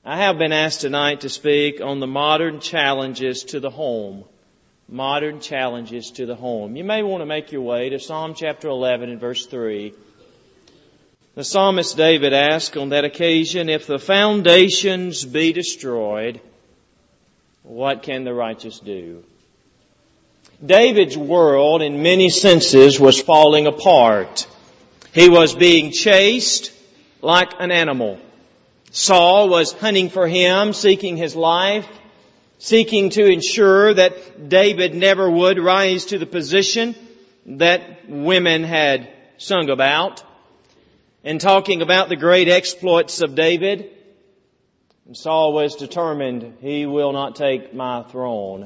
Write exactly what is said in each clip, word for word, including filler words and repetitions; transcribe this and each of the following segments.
I have been asked tonight to speak on the modern challenges to the home. Modern challenges to the home. You may want to make your way to Psalm chapter eleven and verse three. The psalmist David asked on that occasion, if the foundations be destroyed, what can the righteous do? David's world, in many senses, was falling apart. He was being chased like an animal. Saul was hunting for him, seeking his life, seeking to ensure that David never would rise to the position that women had sung about, and talking about the great exploits of David. And Saul was determined, he will not take my throne.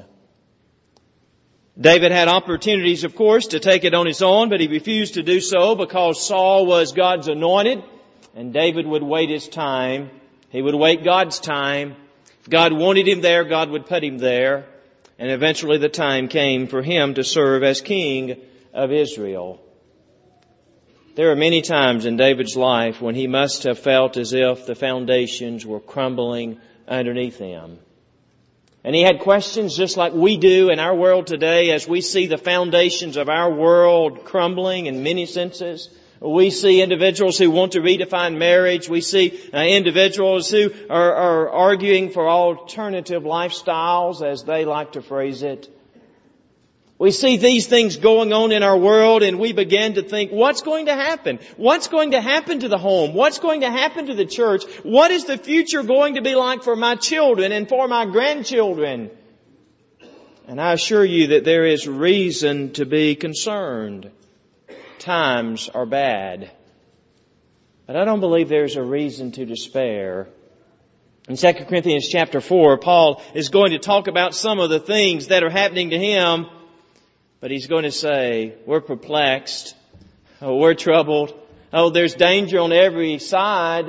David had opportunities, of course, to take it on his own, but he refused to do so because Saul was God's anointed, and David would wait his time. He would wait God's time. If God wanted him there, God would put him there. And eventually the time came for him to serve as king of Israel. There are many times in David's life when he must have felt as if the foundations were crumbling underneath him. And he had questions just like we do in our world today as we see the foundations of our world crumbling in many senses. We see individuals who want to redefine marriage. We see uh, individuals who are, are arguing for alternative lifestyles, as they like to phrase it. We see these things going on in our world, and we begin to think, what's going to happen? What's going to happen to the home? What's going to happen to the church? What is the future going to be like for my children and for my grandchildren? And I assure you that there is reason to be concerned. Times are bad. But I don't believe there's a reason to despair. In Second Corinthians chapter four, Paul is going to talk about some of the things that are happening to him. But he's going to say, we're perplexed. Oh, we're troubled. Oh, there's danger on every side.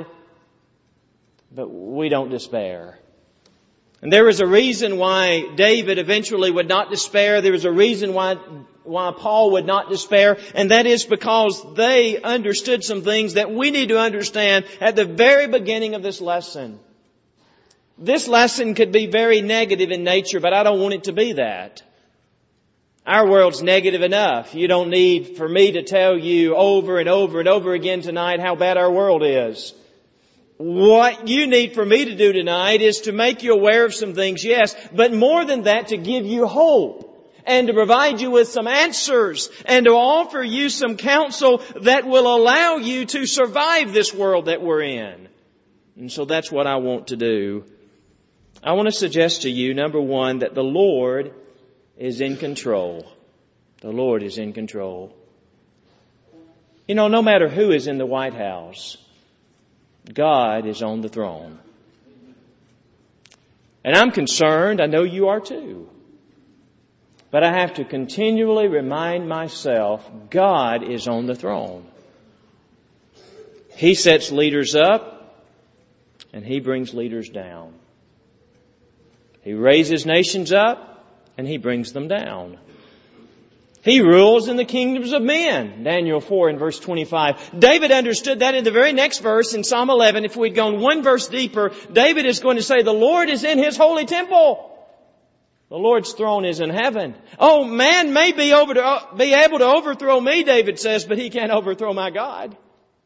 But we don't despair. And there is a reason why David eventually would not despair. There is a reason why, why Paul would not despair. And that is because they understood some things that we need to understand at the very beginning of this lesson. This lesson could be very negative in nature, but I don't want it to be that. Our world's negative enough. You don't need for me to tell you over and over and over again tonight how bad our world is. What you need for me to do tonight is to make you aware of some things, yes, but more than that, to give you hope and to provide you with some answers and to offer you some counsel that will allow you to survive this world that we're in. And so that's what I want to do. I want to suggest to you, number one, that the Lord is in control. The Lord is in control. You know, no matter who is in the White House, God is on the throne. And I'm concerned, I know you are too. But I have to continually remind myself, God is on the throne. He sets leaders up and He brings leaders down. He raises nations up and He brings them down. He rules in the kingdoms of men. Daniel four and verse twenty-five. David understood that in the very next verse in Psalm eleven. If we'd gone one verse deeper, David is going to say, the Lord is in His holy temple. The Lord's throne is in heaven. Oh, man may be, over to, be able to overthrow me, David says, but he can't overthrow my God.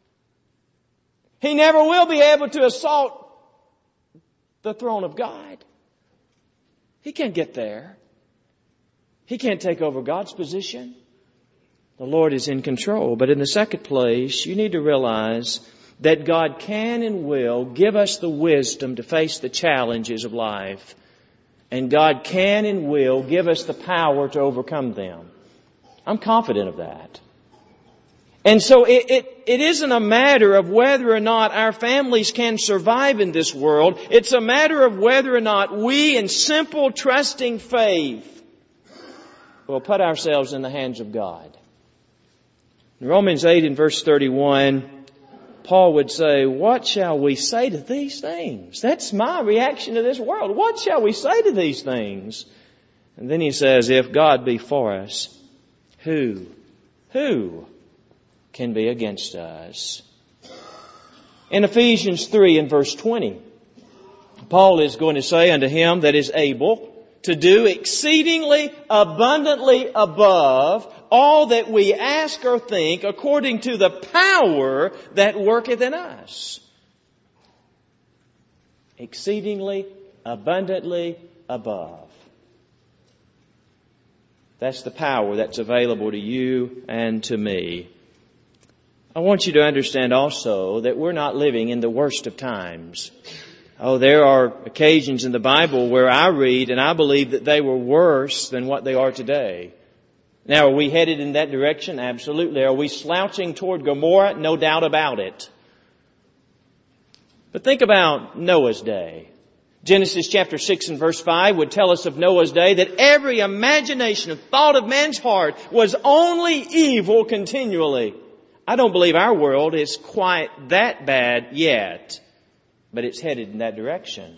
He never will be able to assault the throne of God. He can't get there. He can't take over God's position. The Lord is in control. But in the second place, you need to realize that God can and will give us the wisdom to face the challenges of life. And God can and will give us the power to overcome them. I'm confident of that. And so it, it, it isn't a matter of whether or not our families can survive in this world. It's a matter of whether or not we, in simple, trusting faith, will put ourselves in the hands of God. In Romans eight and verse thirty-one, Paul would say, what shall we say to these things? That's my reaction to this world. What shall we say to these things? And then he says, if God be for us, who, who can be against us? In Ephesians three and verse twenty, Paul is going to say unto him that is able to do exceedingly abundantly above all that we ask or think, according to the power that worketh in us. Exceedingly abundantly above. That's the power that's available to you and to me. I want you to understand also that we're not living in the worst of times. Oh, there are occasions in the Bible where I read and I believe that they were worse than what they are today. Now, are we headed in that direction? Absolutely. Are we slouching toward Gomorrah? No doubt about it. But think about Noah's day. Genesis chapter six and verse five would tell us of Noah's day that every imagination and thought of man's heart was only evil continually. I don't believe our world is quite that bad yet, but it's headed in that direction.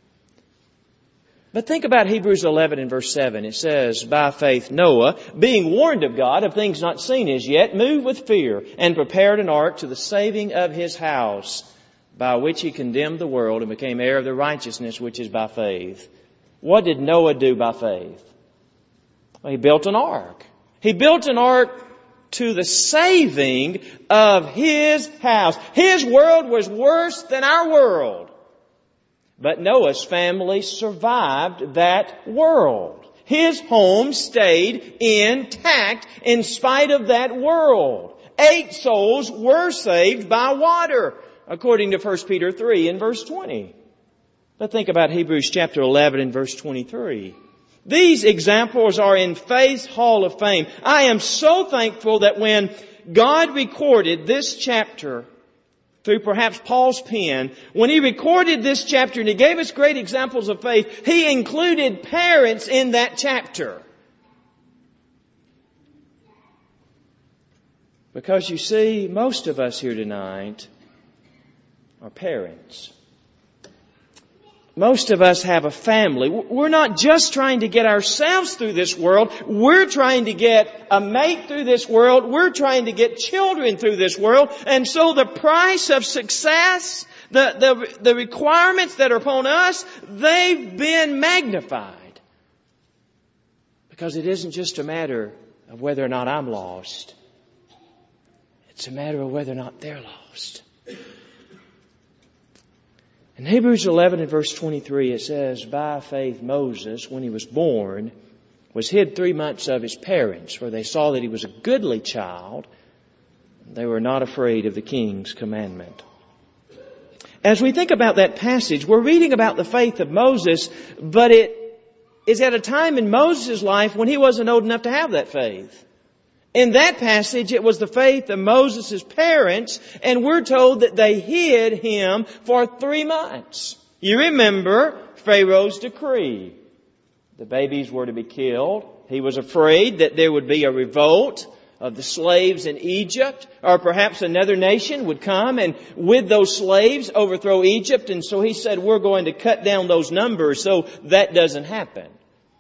But think about Hebrews eleven and verse seven. It says, by faith Noah, being warned of God of things not seen as yet, moved with fear and prepared an ark to the saving of his house, by which he condemned the world and became heir of the righteousness which is by faith. What did Noah do by faith? Well, he built an ark. He built an ark to the saving of his house. His world was worse than our world. But Noah's family survived that world. His home stayed intact in spite of that world. Eight souls were saved by water, according to First Peter three and verse twenty. But think about Hebrews chapter eleven and verse twenty-three. These examples are in Faith's Hall of Fame. I am so thankful that when God recorded this chapter through perhaps Paul's pen, when He recorded this chapter and He gave us great examples of faith, He included parents in that chapter. Because you see, most of us here tonight are parents. Most of us have a family. We're not just trying to get ourselves through this world. We're trying to get a mate through this world. We're trying to get children through this world. And so the price of success, the, the, the requirements that are upon us, they've been magnified. Because it isn't just a matter of whether or not I'm lost. It's a matter of whether or not they're lost. In Hebrews eleven and verse twenty-three, it says, by faith Moses, when he was born, was hid three months of his parents, for they saw that he was a goodly child. They were not afraid of the king's commandment. As we think about that passage, we're reading about the faith of Moses, but it is at a time in Moses' life when he wasn't old enough to have that faith. In that passage, it was the faith of Moses' parents, and we're told that they hid him for three months. You remember Pharaoh's decree. The babies were to be killed. He was afraid that there would be a revolt of the slaves in Egypt, or perhaps another nation would come and with those slaves overthrow Egypt. And so he said, we're going to cut down those numbers so that doesn't happen.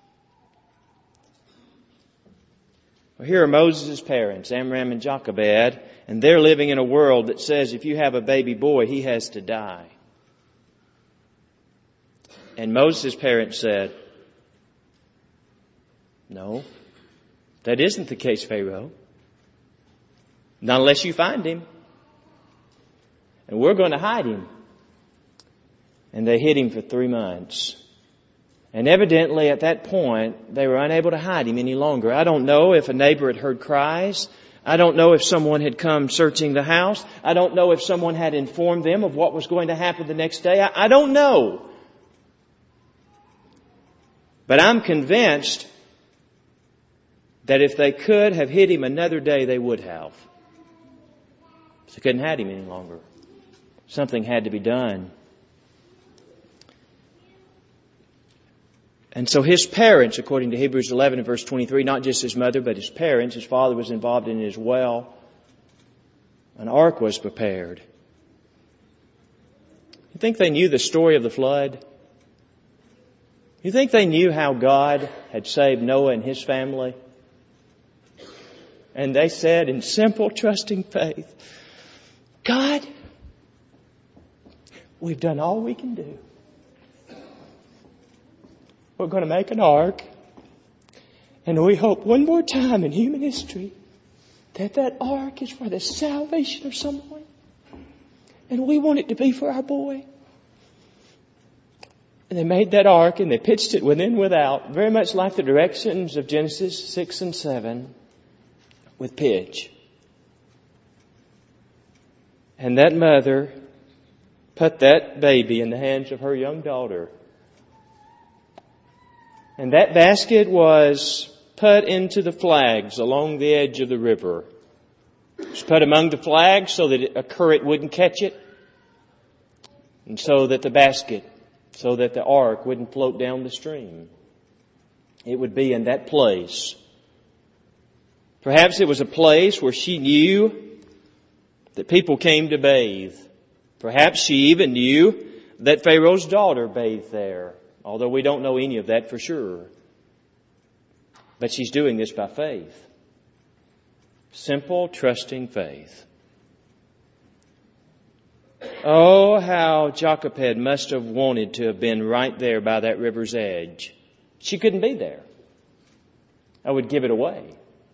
Well, here are Moses' parents, Amram and Jochebed, and they're living in a world that says if you have a baby boy, he has to die. And Moses' parents said, no, that isn't the case, Pharaoh. Not unless you find him. And we're going to hide him. And they hid him for three months. And evidently at that point, they were unable to hide him any longer. I don't know if a neighbor had heard cries. I don't know if someone had come searching the house. I don't know if someone had informed them of what was going to happen the next day. I, I don't know. But I'm convinced that if they could have hid him another day, they would have. They couldn't hide him any longer. Something had to be done. And so his parents, according to Hebrews eleven and verse twenty-three, not just his mother, but his parents, his father was involved in it as well. An ark was prepared. You think they knew the story of the flood? You think they knew how God had saved Noah and his family? And they said in simple, trusting faith, God, we've done all we can do. we're going to make an ark. And we hope one more time in human history that that ark is for the salvation of someone. And we want it to be for our boy. And they made that ark and they pitched it within and without, very much like the directions of Genesis six and seven, with pitch. And that mother put that baby in the hands of her young daughter. And that basket was put into the flags along the edge of the river. It was put among the flags so that a current wouldn't catch it. And so that the basket, so that the ark wouldn't float down the stream. It would be in that place. Perhaps it was a place where she knew that people came to bathe. Perhaps she even knew that Pharaoh's daughter bathed there, although we don't know any of that for sure. But she's doing this by faith. Simple, trusting faith. Oh, how Jochebed must have wanted to have been right there by that river's edge. She couldn't be there. I would give it away.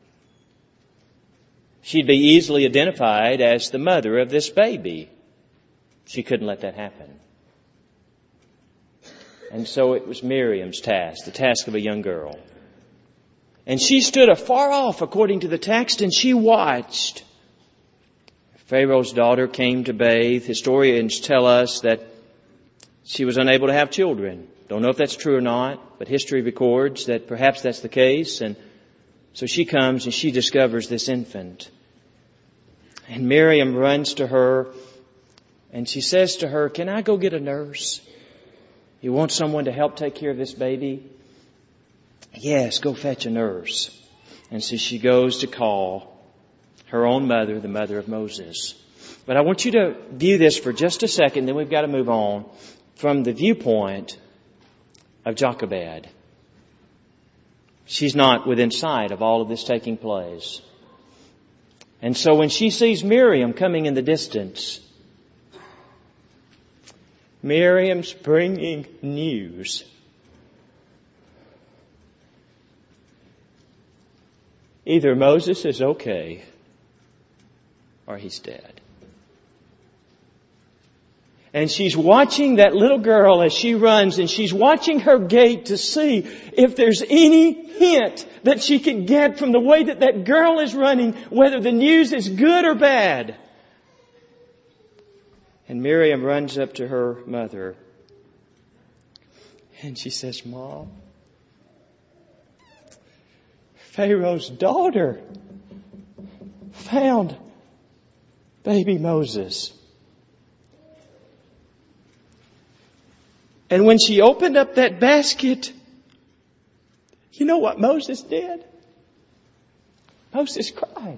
She'd be easily identified as the mother of this baby. She couldn't let that happen. And so it was Miriam's task, the task of a young girl. And she stood afar off, according to the text, and she watched. Pharaoh's daughter came to bathe. Historians tell us that she was unable to have children. Don't know if that's true or not, but history records that perhaps that's the case. And so she comes and she discovers this infant. And Miriam runs to her and she says to her, "Can I go get a nurse? You want someone to help take care of this baby?" "Yes, go fetch a nurse." And so she goes to call her own mother, the mother of Moses. But I want you to view this for just a second, then we've got to move on, from the viewpoint of Jochebed. She's not within sight of all of this taking place. And so when she sees Miriam coming in the distance, Miriam's bringing news. Either Moses is okay or he's dead. And she's watching that little girl as she runs, and she's watching her gait to see if there's any hint that she can get from the way that that girl is running, whether the news is good or bad. And Miriam runs up to her mother and she says, "Mom, Pharaoh's daughter found baby Moses." And when she opened up that basket, you know what Moses did? Moses cried.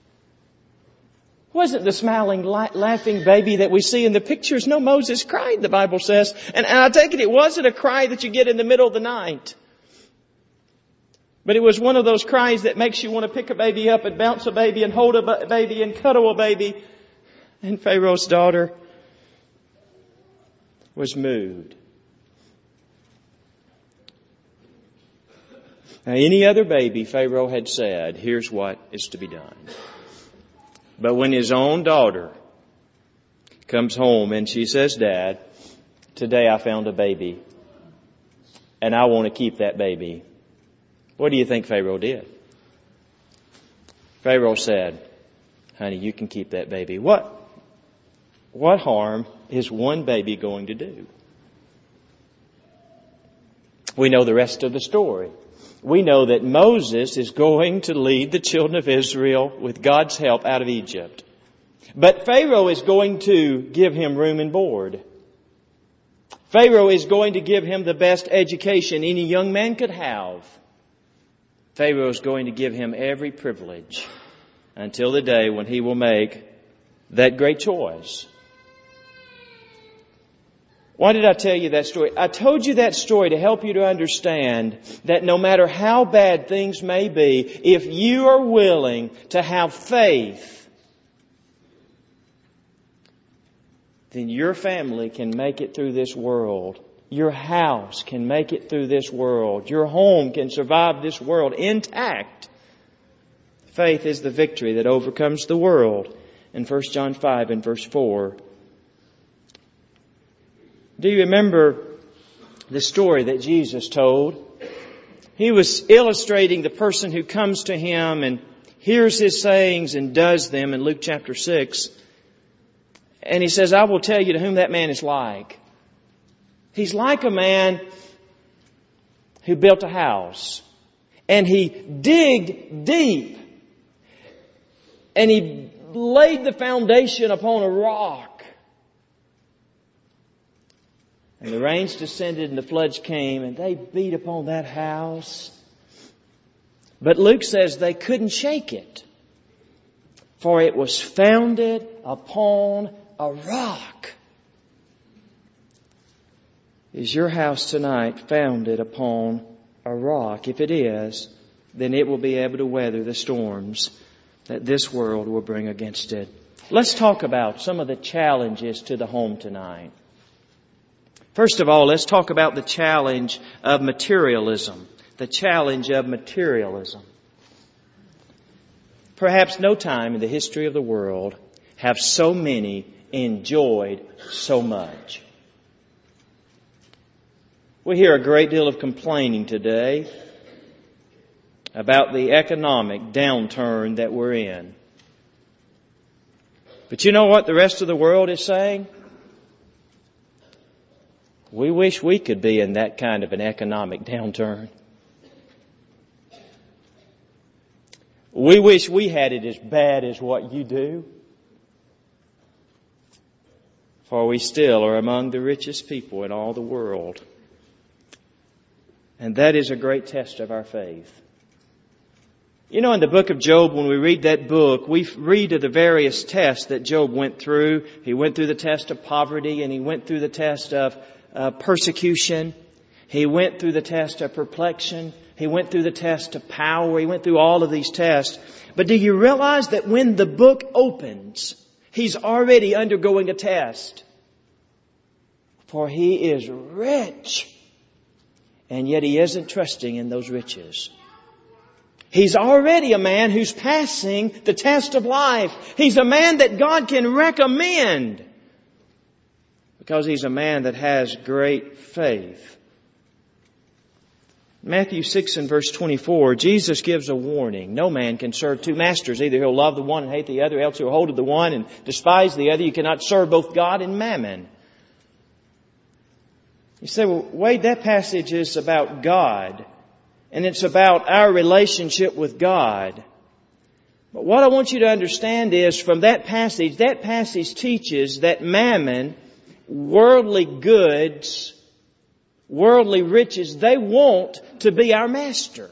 It wasn't the smiling, laughing baby that we see in the pictures. No, Moses cried, the Bible says. And I take it, it wasn't a cry that you get in the middle of the night. But it was one of those cries that makes you want to pick a baby up and bounce a baby and hold a baby and cuddle a baby. And Pharaoh's daughter was moved. Now, any other baby, Pharaoh had said, "Here's what is to be done." But when his own daughter comes home and she says, "Dad, today I found a baby and I want to keep that baby," what do you think Pharaoh did? Pharaoh said, "Honey, you can keep that baby." What, what harm is one baby going to do? We know the rest of the story. We know that Moses is going to lead the children of Israel with God's help out of Egypt. But Pharaoh is going to give him room and board. Pharaoh is going to give him the best education any young man could have. Pharaoh is going to give him every privilege until the day when he will make that great choice. Why did I tell you that story? I told you that story to help you to understand that no matter how bad things may be, if you are willing to have faith, then your family can make it through this world your house can make it through this world. Your home can survive this world intact. Faith is the victory that overcomes the world. In First John five and verse four. Do you remember the story that Jesus told? He was illustrating the person who comes to Him and hears His sayings and does them in Luke chapter six. And He says, I will tell you to whom that man is like. He's like a man who built a house. And he digged deep. And he laid the foundation upon a rock. And the rains descended and the floods came and they beat upon that house. But Luke says they couldn't shake it. For it was founded upon a rock. Is your house tonight founded upon a rock? If it is, then it will be able to weather the storms that this world will bring against it. Let's talk about some of the challenges to the home tonight. First of all, let's talk about the challenge of materialism. The challenge of materialism. Perhaps no time in the history of the world have so many enjoyed so much. We hear a great deal of complaining today about the economic downturn that we're in. But you know what the rest of the world is saying? We wish we could be in that kind of an economic downturn. We wish we had it as bad as what you do. For we still are among the richest people in all the world. And that is a great test of our faith. You know, in the book of Job, when we read that book, we read of the various tests that Job went through. He went through the test of poverty, and he went through the test of uh, persecution. He went through the test of perplexion. He went through the test of power. He went through all of these tests. But do you realize that when the book opens, he's already undergoing a test? For he is rich. And yet he isn't trusting in those riches. He's already a man who's passing the test of life. He's a man that God can recommend. Because he's a man that has great faith. Matthew six and verse twenty-four, Jesus gives a warning. No man can serve two masters. Either he'll love the one and hate the other, else he'll hold to the one and despise the other. You cannot serve both God and mammon. You say, well, Wade, that passage is about God. And it's about our relationship with God. But what I want you to understand is from that passage, that passage teaches that mammon, worldly goods, worldly riches, they want to be our master.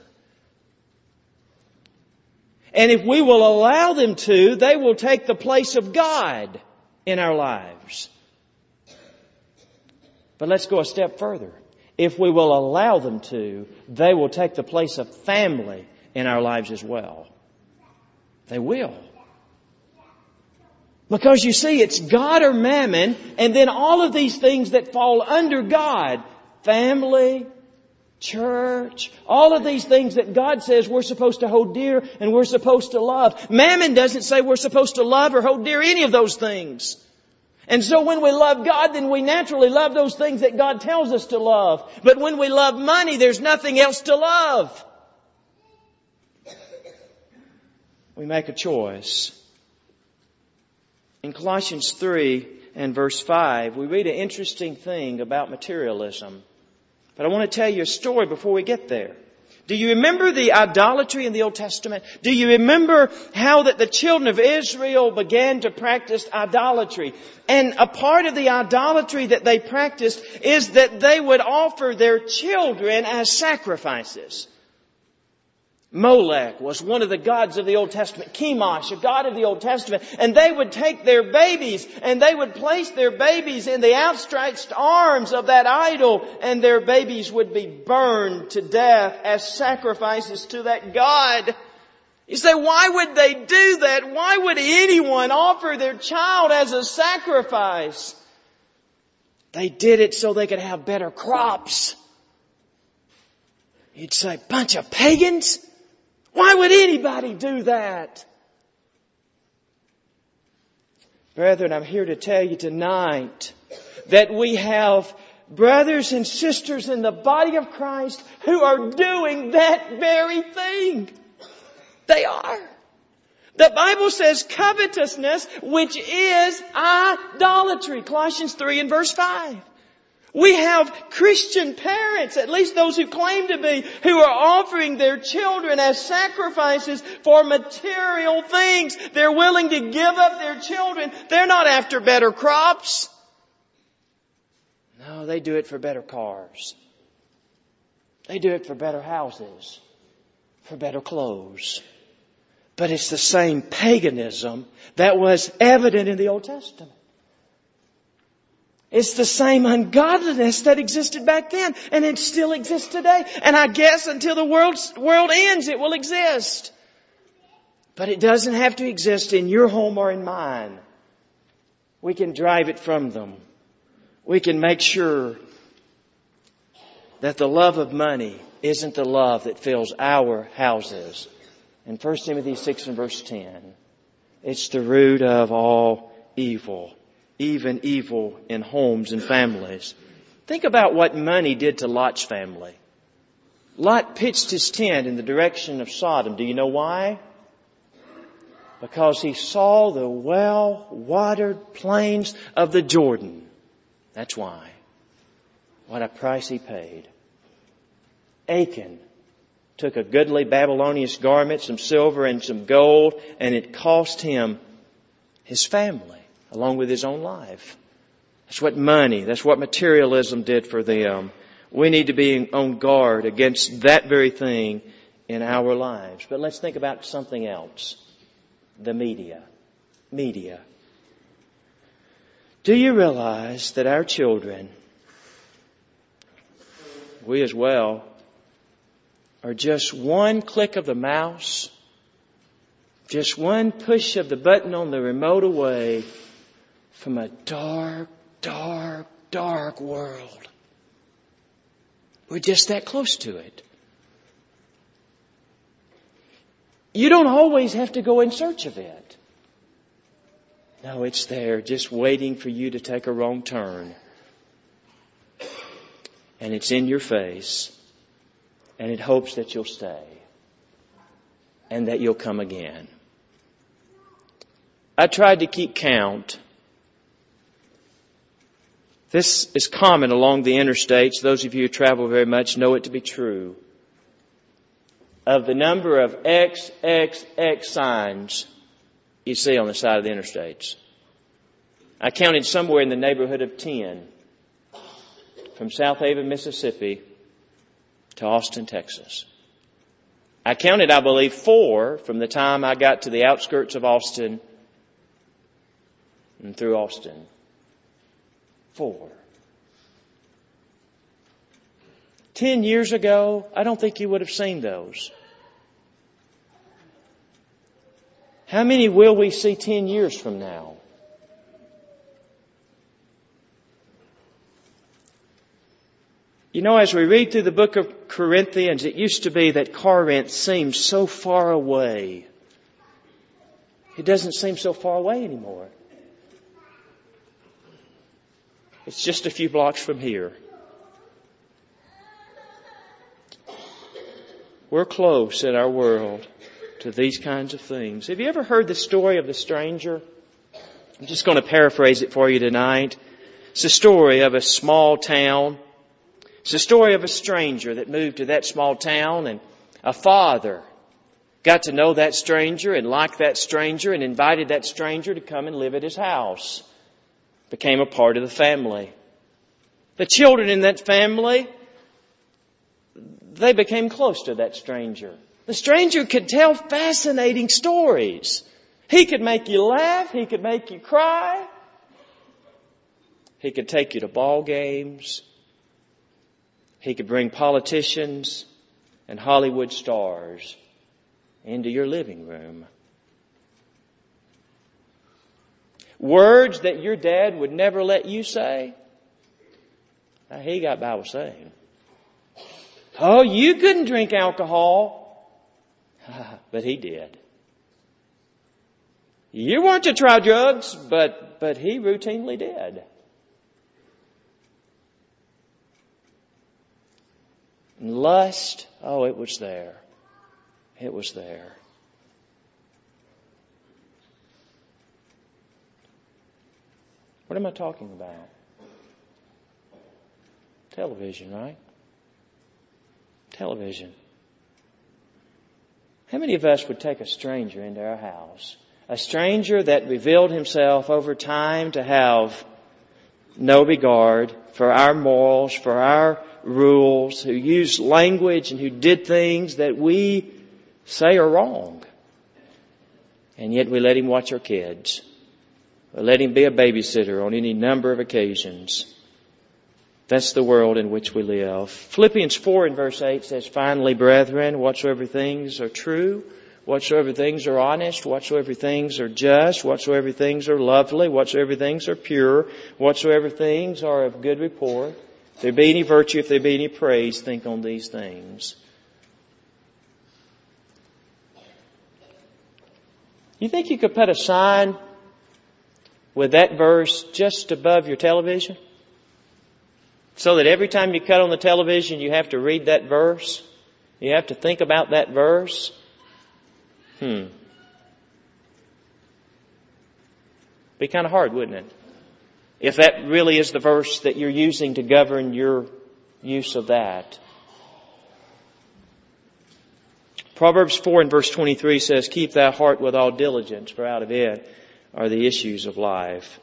And if we will allow them to, they will take the place of God in our lives. But let's go a step further. If we will allow them to, they will take the place of family in our lives as well. They will. Because you see, it's God or mammon, and then all of these things that fall under God. Family, church, all of these things that God says we're supposed to hold dear and we're supposed to love. Mammon doesn't say we're supposed to love or hold dear any of those things. And so when we love God, then we naturally love those things that God tells us to love. But when we love money, there's nothing else to love. We make a choice. In Colossians three and verse five, we read an interesting thing about materialism. But I want to tell you a story before we get there. Do you remember the idolatry in the Old Testament? Do you remember how that the children of Israel began to practice idolatry? And a part of the idolatry that they practiced is that they would offer their children as sacrifices. Molech was one of the gods of the Old Testament. Chemosh, a god of the Old Testament. And they would take their babies and they would place their babies in the outstretched arms of that idol. And their babies would be burned to death as sacrifices to that god. You say, why would they do that? Why would anyone offer their child as a sacrifice? They did it so they could have better crops. You'd say, bunch of pagans? Why would anybody do that? Brethren, I'm here to tell you tonight that we have brothers and sisters in the body of Christ who are doing that very thing. They are. The Bible says covetousness, which is idolatry. Colossians three and verse five. We have Christian parents, at least those who claim to be, who are offering their children as sacrifices for material things. They're willing to give up their children. They're not after better crops. No, they do it for better cars. They do it for better houses, for better clothes. But it's the same paganism that was evident in the Old Testament. It's the same ungodliness that existed back then, and it still exists today. And I guess until the world, world ends, it will exist. But it doesn't have to exist in your home or in mine. We can drive it from them. We can make sure that the love of money isn't the love that fills our houses. In First Timothy six and verse ten, it's the root of all evil. Even evil in homes and families. Think about what money did to Lot's family. Lot pitched his tent in the direction of Sodom. Do you know why? Because he saw the well-watered plains of the Jordan. That's why. What a price he paid. Achan took a goodly Babylonian garment, some silver and some gold, and it cost him his family, along with his own life. That's what money, that's what materialism did for them. We need to be on guard against that very thing in our lives. But let's think about something else. The media. Media. Do you realize that our children, we as well, are just one click of the mouse, just one push of the button on the remote away from a dark, dark, dark world. We're just that close to it. You don't always have to go in search of it. No, it's there just waiting for you to take a wrong turn. And it's in your face. And it hopes that you'll stay. And that you'll come again. I tried to keep count. This is common along the interstates. Those of you who travel very much know it to be true. Of the number of X X X signs you see on the side of the interstates. I counted somewhere in the neighborhood of ten. From South Haven, Mississippi to Austin, Texas. I counted, I believe, four from the time I got to the outskirts of Austin and through Austin. Four. Ten years ago, I don't think you would have seen those. How many will we see ten years from now? You know, as we read through the book of Corinthians, it used to be that Corinth seemed so far away. It doesn't seem so far away anymore. It's just a few blocks from here. We're close in our world to these kinds of things. Have you ever heard the story of the stranger? I'm just going to paraphrase it for you tonight. It's a story of a small town. It's a story of a stranger that moved to that small town, and a father got to know that stranger and liked that stranger and invited that stranger to come and live at his house. Became a part of the family. The children in that family, they became close to that stranger. The stranger could tell fascinating stories. He could make you laugh. He could make you cry. He could take you to ball games. He could bring politicians and Hollywood stars into your living room. Words that your dad would never let you say. Now, he got Bible saved. Oh, you couldn't drink alcohol. But he did. You weren't to try drugs, but, but he routinely did. And lust, oh, it was there. It was there. What am I talking about? Television, right? Television. How many of us would take a stranger into our house? A stranger that revealed himself over time to have no regard for our morals, for our rules, who used language and who did things that we say are wrong. And yet we let him watch our kids. We let him be a babysitter on any number of occasions. That's the world in which we live. Philippians four and verse eight says, "Finally, brethren, whatsoever things are true, whatsoever things are honest, whatsoever things are just, whatsoever things are lovely, whatsoever things are pure, whatsoever things are of good report, if there be any virtue, if there be any praise, think on these things." You think you could put a sign with that verse just above your television? So that every time you cut on the television, you have to read that verse? You have to think about that verse? Hmm. Be kind of hard, wouldn't it? If that really is the verse that you're using to govern your use of that. Proverbs four and verse twenty-three says, "Keep thy heart with all diligence, for out of it are the issues of life."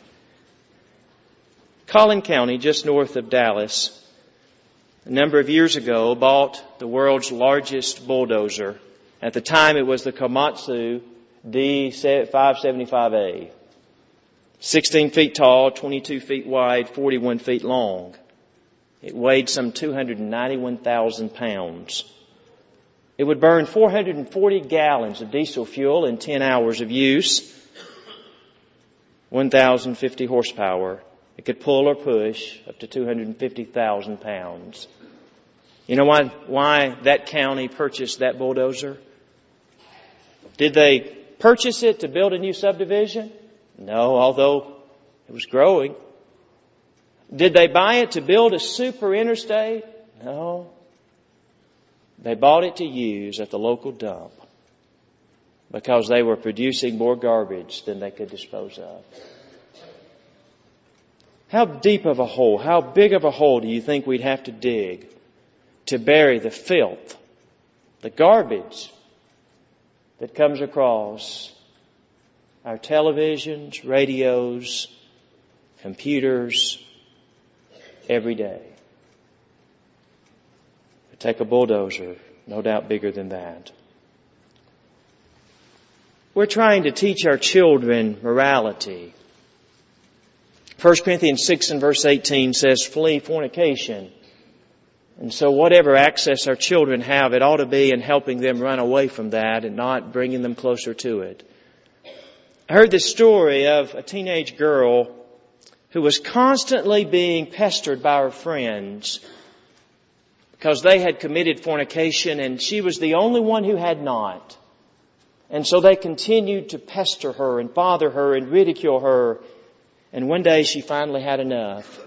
Collin County, just north of Dallas, a number of years ago bought the world's largest bulldozer. At the time it was the Komatsu D five seventy-five A. sixteen feet tall, twenty-two feet wide, forty-one feet long. It weighed some two hundred ninety-one thousand pounds. It would burn four hundred forty gallons of diesel fuel in ten hours of use. one thousand fifty horsepower. It could pull or push up to two hundred fifty thousand pounds. You know why, why that county purchased that bulldozer? Did they purchase it to build a new subdivision? No, although it was growing. Did they buy it to build a super interstate? No. They bought it to use at the local dump because they were producing more garbage than they could dispose of. How deep of a hole, how big of a hole do you think we'd have to dig to bury the filth, the garbage that comes across our televisions, radios, computers every day? We take a bulldozer, no doubt bigger than that. We're trying to teach our children morality. First Corinthians six and verse eighteen says, "Flee fornication." And so whatever access our children have, it ought to be in helping them run away from that and not bringing them closer to it. I heard this story of a teenage girl who was constantly being pestered by her friends because they had committed fornication and she was the only one who had not. And so they continued to pester her and bother her and ridicule her. And one day she finally had enough.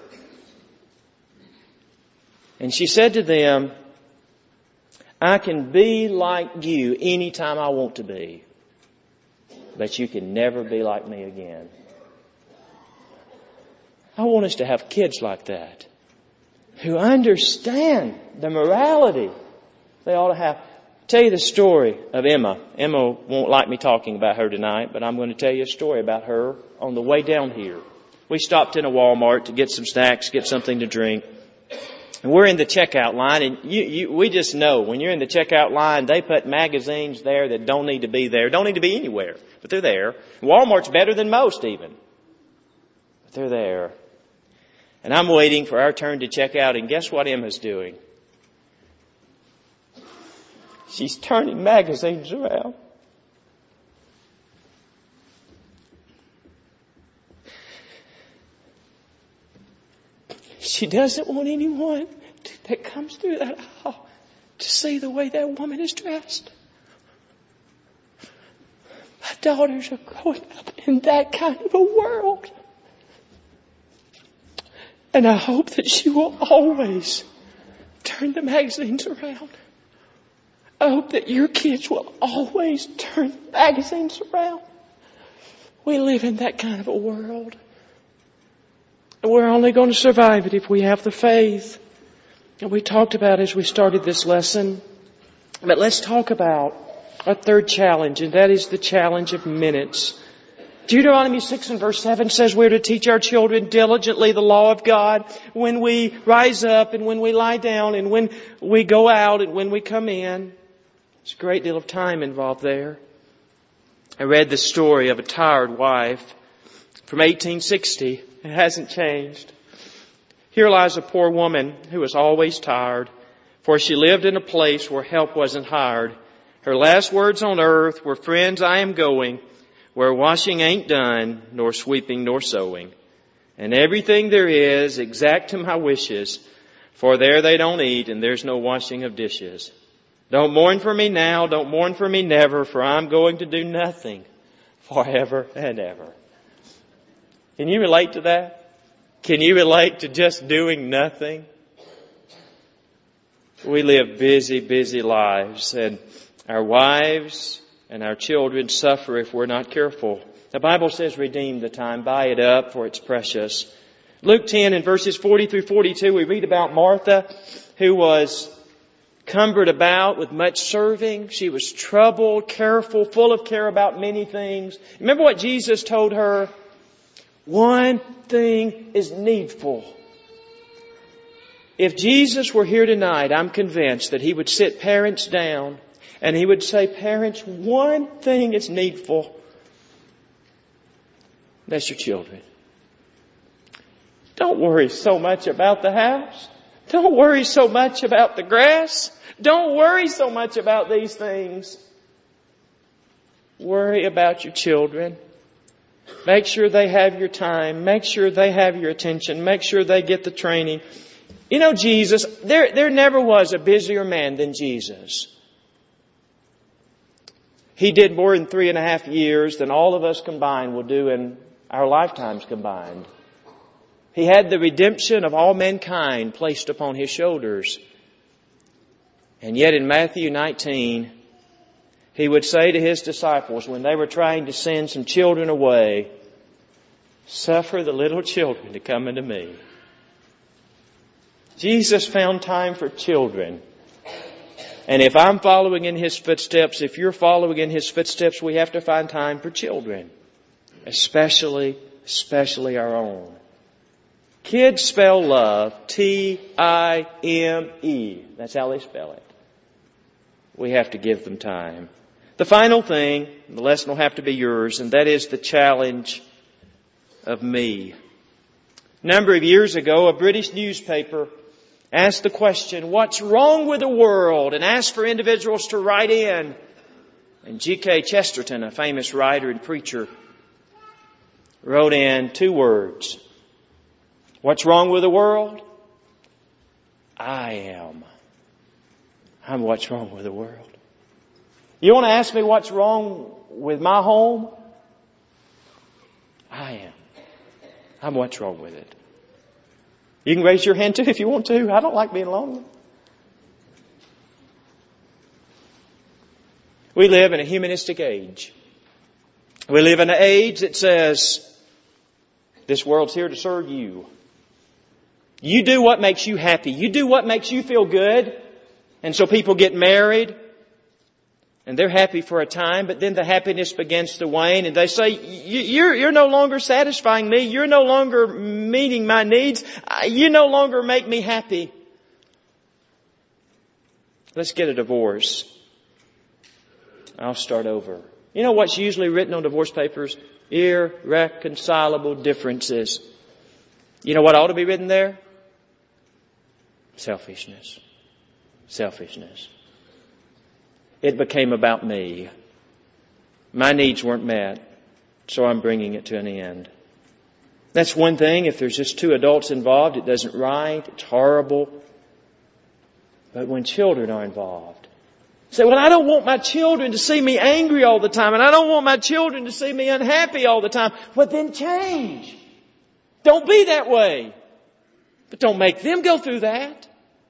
And she said to them, "I can be like you anytime I want to be, but you can never be like me again." I want us to have kids like that, who understand the morality they ought to have. I'll tell you the story of Emma. Emma won't like me talking about her tonight, but I'm going to tell you a story about her on the way down here. We stopped in a Walmart to get some snacks, get something to drink. And we're in the checkout line, and you, you, we just know when you're in the checkout line, they put magazines there that don't need to be there, don't need to be anywhere, but they're there. Walmart's better than most even, but they're there. And I'm waiting for our turn to check out, and guess what Emma's doing? She's turning magazines around. She doesn't want anyone to, that comes through that aisle to see the way that woman is dressed. My daughters are growing up in that kind of a world. And I hope that she will always turn the magazines around. I hope that your kids will always turn the magazines around. We live in that kind of a world. And we're only going to survive it if we have the faith. And we talked about as we started this lesson. But let's talk about a third challenge, and that is the challenge of minutes. Deuteronomy six and verse seven says we're to teach our children diligently the law of God when we rise up and when we lie down and when we go out and when we come in. There's a great deal of time involved there. I read the story of a tired wife from eighteen sixty. It hasn't changed. Here lies a poor woman who was always tired, for she lived in a place where help wasn't hired. Her last words on earth were, "Friends, I am going where washing ain't done, nor sweeping nor sewing. And everything there is exact to my wishes, for there they don't eat and there's no washing of dishes. Don't mourn for me now, don't mourn for me never, for I'm going to do nothing forever and ever." Can you relate to that? Can you relate to just doing nothing? We live busy, busy lives, and our wives and our children suffer if we're not careful. The Bible says, "Redeem the time, buy it up, for it's precious." Luke ten in verses forty through forty-two, we read about Martha, who was cumbered about with much serving. She was troubled, careful, full of care about many things. Remember what Jesus told her? One thing is needful. If Jesus were here tonight, I'm convinced that He would sit parents down and He would say, "Parents, one thing is needful. That's your children. Don't worry so much about the house. Don't worry so much about the grass. Don't worry so much about these things. Worry about your children. Make sure they have your time. Make sure they have your attention. Make sure they get the training." You know, Jesus, there, there never was a busier man than Jesus. He did more in three and a half years than all of us combined will do in our lifetimes combined. He had the redemption of all mankind placed upon His shoulders. And yet in Matthew nineteen, He would say to His disciples when they were trying to send some children away, "Suffer the little children to come unto me." Jesus found time for children. And if I'm following in His footsteps, if you're following in His footsteps, we have to find time for children. Especially, especially our own. Kids spell love T I M E. That's how they spell it. We have to give them time. The final thing, the lesson will have to be yours, and that is the challenge of me. A number of years ago, a British newspaper asked the question, "What's wrong with the world?" and asked for individuals to write in. And G K Chesterton, a famous writer and preacher, wrote in two words. What's wrong with the world? I am. I'm what's wrong with the world. You want to ask me what's wrong with my home? I am. I'm what's wrong with it. You can raise your hand too if you want to. I don't like being lonely. We live in a humanistic age. We live in an age that says, this world's here to serve you. You do what makes you happy. You do what makes you feel good. And so people get married and they're happy for a time, but then the happiness begins to wane and they say, you're, you're no longer satisfying me. You're no longer meeting my needs. You no longer make me happy. Let's get a divorce. I'll start over. You know what's usually written on divorce papers? Irreconcilable differences. You know what ought to be written there? Selfishness. Selfishness. It became about me. My needs weren't met, so I'm bringing it to an end. That's one thing. If there's just two adults involved, it doesn't right. It's horrible. But when children are involved, you say, well, I don't want my children to see me angry all the time, and I don't want my children to see me unhappy all the time. Well, then change. Don't be that way. But don't make them go through that.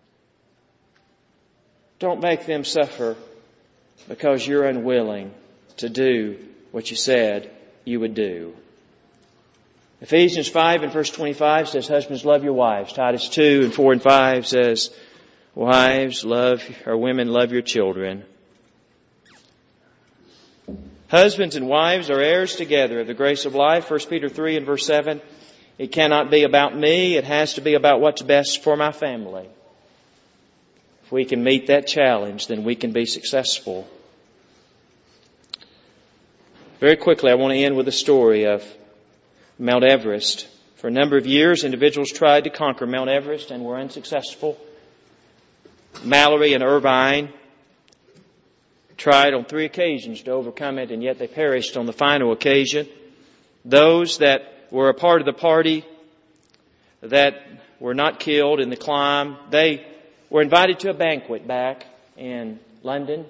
Don't make them suffer because you're unwilling to do what you said you would do. Ephesians five and verse twenty-five says, husbands, love your wives. Titus two and four and five says, wives, love, or women, love your children. Husbands and wives are heirs together of the grace of life. First Peter three and verse seven. It cannot be about me. It has to be about what's best for my family. If we can meet that challenge, then we can be successful. Very quickly, I want to end with a story of Mount Everest. For a number of years, individuals tried to conquer Mount Everest and were unsuccessful. Mallory and Irvine tried on three occasions to overcome it, and yet they perished on the final occasion. Those that were a part of the party that were not killed in the climb, they were invited to a banquet back in London.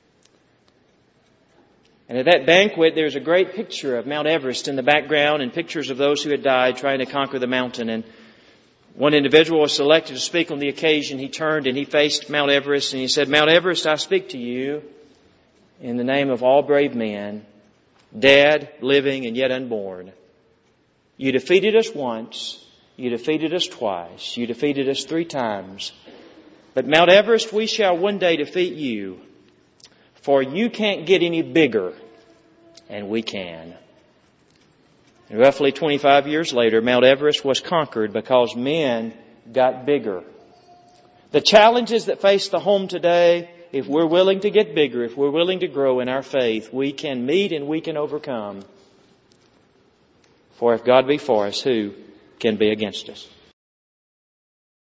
And at that banquet, there's a great picture of Mount Everest in the background and pictures of those who had died trying to conquer the mountain. And one individual was selected to speak on the occasion. He turned and he faced Mount Everest and he said, Mount Everest, I speak to you in the name of all brave men, dead, living, and yet unborn. You defeated us once. You defeated us twice. You defeated us three times. But Mount Everest, we shall one day defeat you. For you can't get any bigger, and we can. And roughly twenty-five years later, Mount Everest was conquered because men got bigger. The challenges that face the home today, if we're willing to get bigger, if we're willing to grow in our faith, we can meet and we can overcome. For if God be for us, who can be against us?